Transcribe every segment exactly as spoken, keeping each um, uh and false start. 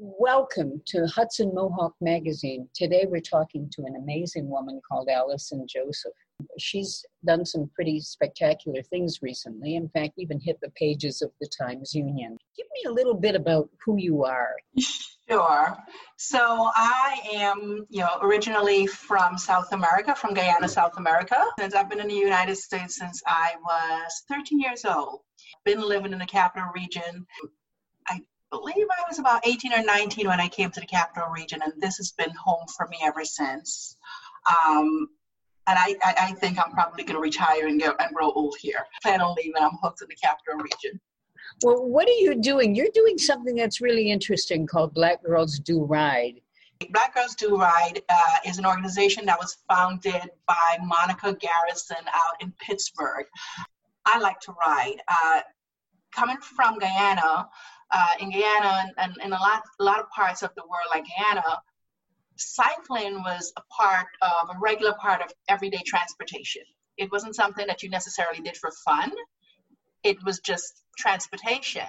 Welcome to Hudson Mohawk Magazine. Today we're talking to an amazing woman called Allison Joseph. She's done some pretty spectacular things recently. In fact, even hit the pages of the Times Union. Give me a little bit about who you are. Sure. So I am, you know, originally from South America, from Guyana, South America. Since I've been in the United States since I was thirteen years old. Been living in the capital region. I believe I was about eighteen or nineteen when I came to the capital region, and this has been home for me ever since. Um, and I, I, I think I'm probably going to retire and, go, and grow old here. Plan on leaving. I'm hooked to the capital region. Well, what are you doing? You're doing something that's really interesting called Black Girls Do Ride. Black Girls Do Ride uh, is an organization that was founded by Monica Garrison out in Pittsburgh. I like to ride. Uh, coming from Guyana, uh, in Guyana and, and in a lot, a lot of parts of the world like Guyana, cycling was a part of, a regular part of everyday transportation. It wasn't something that you necessarily did for fun. It was just transportation.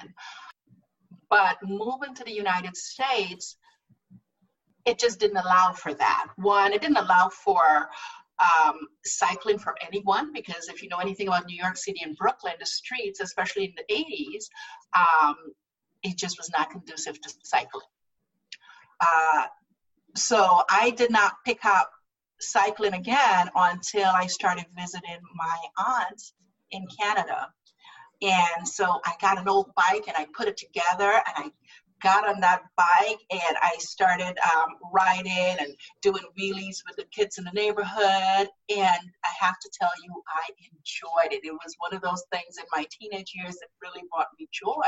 But moving to the United States, it just didn't allow for that. One, it didn't allow for um, cycling for anyone, because if you know anything about New York City and Brooklyn, the streets, especially in the eighties, um, it just was not conducive to cycling. Uh, so I did not pick up cycling again until I started visiting my aunt in Canada. And so I got an old bike and I put it together and I got on that bike and I started um, riding and doing wheelies with the kids in the neighborhood. And I have to tell you, I enjoyed it. It was one of those things in my teenage years that really brought me joy.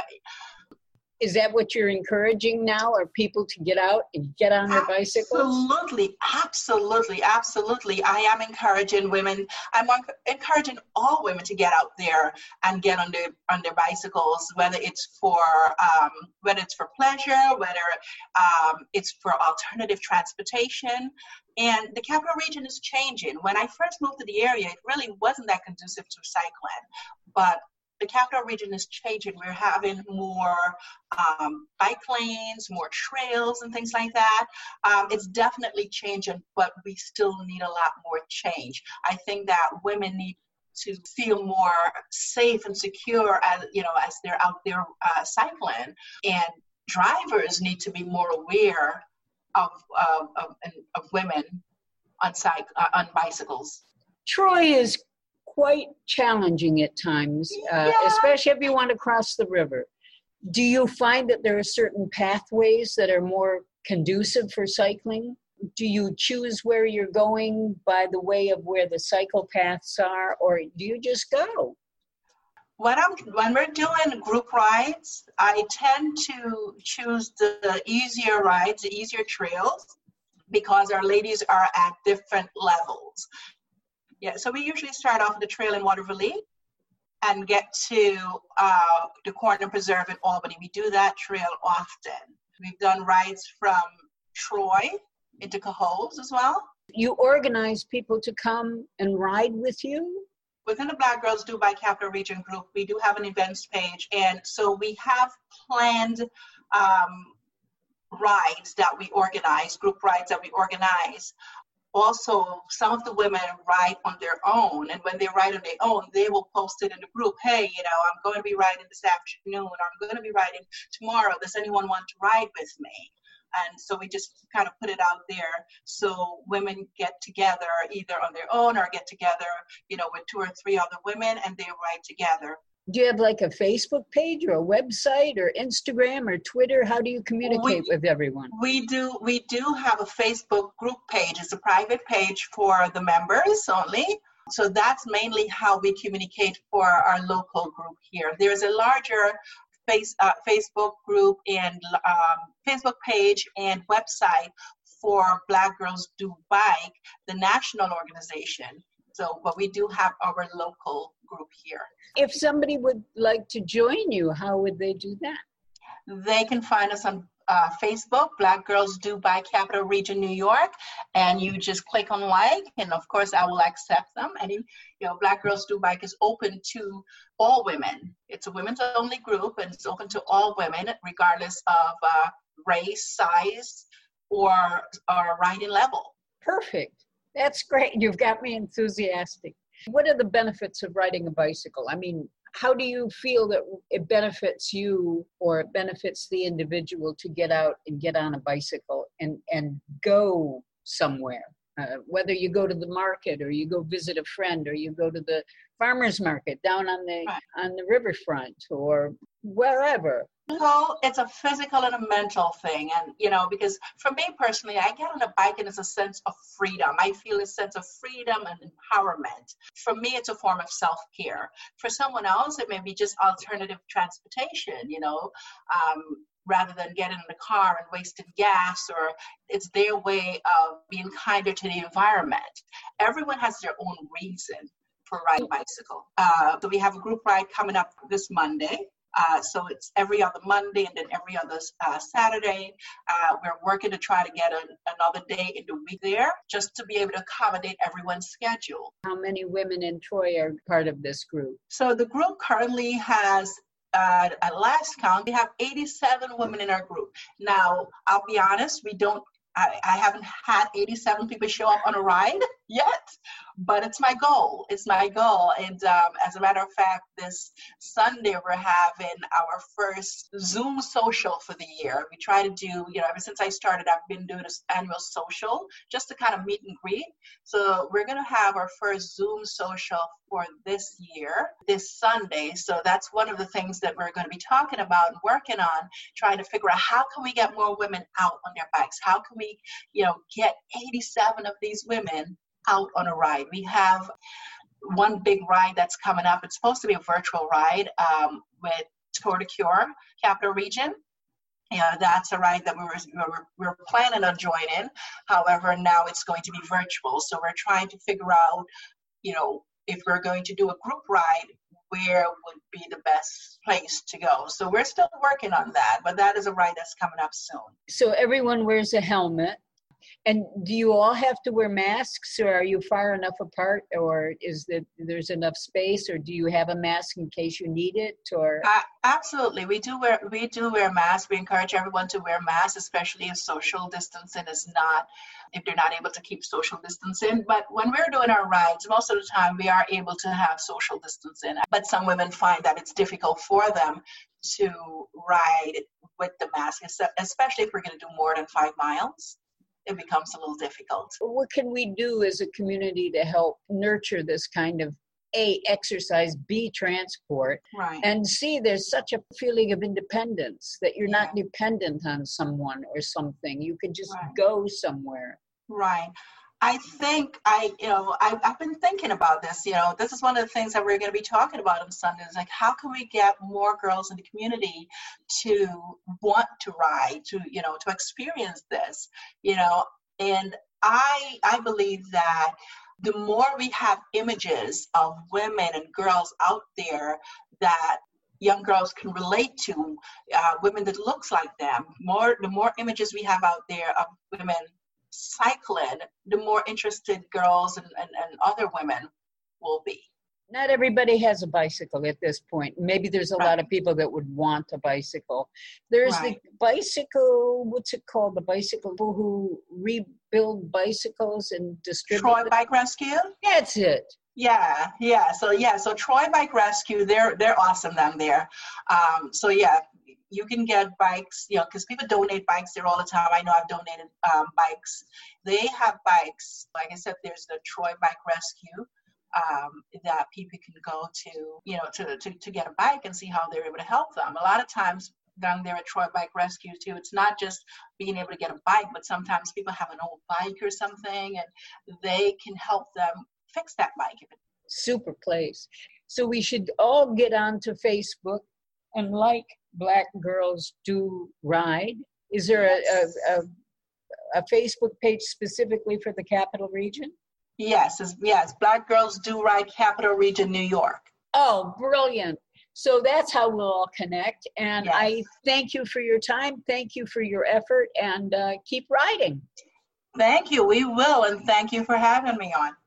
Is that what you're encouraging now? Are people to get out and get on their bicycles? Absolutely, absolutely, absolutely. I am encouraging women. I'm encouraging all women to get out there and get on their on their bicycles, whether it's for um, whether it's for pleasure, whether um, it's for alternative transportation. And the capital region is changing. When I first moved to the area, it really wasn't that conducive to cycling, but the capital region is changing. We're having more um, bike lanes, more trails and things like that. Um, it's definitely changing, but we still need a lot more change. I think that women need to feel more safe and secure as, you know, as they're out there uh, cycling. And drivers need to be more aware of, of, of, of women on, cyc- uh, on bicycles. Troy is quite challenging at times, uh, yeah. especially if you want to cross the river. Do you find that there are certain pathways that are more conducive for cycling? Do you choose where you're going by the way of where the cycle paths are, or do you just go? When, I'm, when we're doing group rides, I tend to choose the easier rides, the easier trails, because our ladies are at different levels. Yeah, so we usually start off the trail in Waterville and get to uh, the Corner Preserve in Albany. We do that trail often. We've done rides from Troy into Cohoes as well. You organize people to come and ride with you? Within the Black Girls Do by Capital Region group, we do have an events page. And so we have planned um, rides that we organize, group rides that we organize. Also, some of the women ride on their own, and when they ride on their own, they will post it in the group. Hey, you know, I'm going to be riding this afternoon, or I'm going to be riding tomorrow. Does anyone want to ride with me? And so we just kind of put it out there so women get together either on their own or get together, you know, with two or three other women, and they ride together. Do you have like a Facebook page or a website or Instagram or Twitter? How do you communicate we, with everyone? We do we do have a Facebook group page. It's a private page for the members only. So that's mainly how we communicate for our local group here. There's a larger face, uh, Facebook group and um, Facebook page and website for Black Girls Do Bike, the national organization. So, but we do have our local group here. If somebody would like to join you, how would they do that? They can find us on uh, Facebook, Black Girls Do by Capital Region New York, and you just click on like, and of course I will accept them. And you know, Black Girls Do Bike is open to all women. It's a women's only group, and it's open to all women, regardless of uh, race, size, or, or riding level. Perfect. That's great. You've got me enthusiastic. What are the benefits of riding a bicycle? I mean, how do you feel that it benefits you or it benefits the individual to get out and get on a bicycle and, and go somewhere? Uh, whether you go to the market or you go visit a friend or you go to the farmer's market down on the right. on the riverfront or wherever. So it's a physical and a mental thing. And, you know, because for me personally, I get on a bike and it's a sense of freedom. I feel a sense of freedom and empowerment. For me, it's a form of self-care. For someone else, it may be just alternative transportation, you know, um, rather than getting in the car and wasting gas, or it's their way of being kinder to the environment. Everyone has their own reason for riding a bicycle. Uh, so we have a group ride coming up this Monday. Uh, so it's every other Monday and then every other uh, Saturday. Uh, we're working to try to get a, another day in the week there just to be able to accommodate everyone's schedule. How many women in Troy are part of this group? So the group currently has, uh, at last count, we have eighty-seven women in our group. Now, I'll be honest, we don't, I, I haven't had eighty-seven people show up on a ride yet, but it's my goal. It's my goal. And um, as a matter of fact, this Sunday, we're having our first Zoom social for the year. We try to do, you know, ever since I started, I've been doing this annual social just to kind of meet and greet. So we're going to have our first Zoom social for this year, this Sunday. So that's one of the things that we're going to be talking about and working on, trying to figure out how can we get more women out on their bikes? How can we, you know, get eighty-seven of these women out on a ride? We have one big ride that's coming up. It's supposed to be a virtual ride um, with Tour de Cure, Capital Region. Yeah, that's a ride that we were, we were, we were planning on joining. However, now it's going to be virtual. So we're trying to figure out, you know, if we're going to do a group ride, where would be the best place to go. So we're still working on that, but that is a ride that's coming up soon. So everyone wears a helmet. And do you all have to wear masks, or are you far enough apart, or is that there's enough space, or do you have a mask in case you need it? Or uh, absolutely, we do wear we do wear masks. We encourage everyone to wear masks, especially if social distancing is not, if they're not able to keep social distancing. But when we're doing our rides, most of the time we are able to have social distancing. But some women find that it's difficult for them to ride with the mask, especially if we're going to do more than five miles. It becomes a little difficult. What can we do as a community to help nurture this kind of A, exercise, B, transport, right. and C, there's such a feeling of independence that you're yeah. not dependent on someone or something. You can just right. go somewhere. Right. I think I, you know, I, I've been thinking about this, you know, this is one of the things that we're going to be talking about on Sundays, like how can we get more girls in the community to want to ride, to, you know, to experience this, you know, and I, I believe that the more we have images of women and girls out there that young girls can relate to, uh, women that looks like them, more, the more images we have out there of women cycling, the more interested girls and, and, and other women will be. Not everybody has a bicycle at this point. Maybe there's a right. lot of people that would want a bicycle. There's right. the bicycle, what's it called? The bicycle people who rebuild bicycles and distribute Troy them. Bike Rescue? That's it. Yeah, yeah. So yeah, so Troy Bike Rescue, they're they're awesome down there. Um, so yeah, you can get bikes, you know, because people donate bikes there all the time. I know I've donated um, bikes. They have bikes. Like I said, there's the Troy Bike Rescue um, that people can go to, you know, to, to, to get a bike and see how they're able to help them. A lot of times down there at Troy Bike Rescue too, it's not just being able to get a bike, but sometimes people have an old bike or something and they can help them fix that bike. Super place. So we should all get onto Facebook and like Black Girls Do Ride. Is there yes. a, a, a, a Facebook page specifically for the Capital Region? Yes, yes. Black Girls Do Ride, Capital Region, New York. Oh, brilliant. So that's how we'll all connect. And yes. I thank you for your time. Thank you for your effort, and uh, keep riding. Thank you. We will. And thank you for having me on.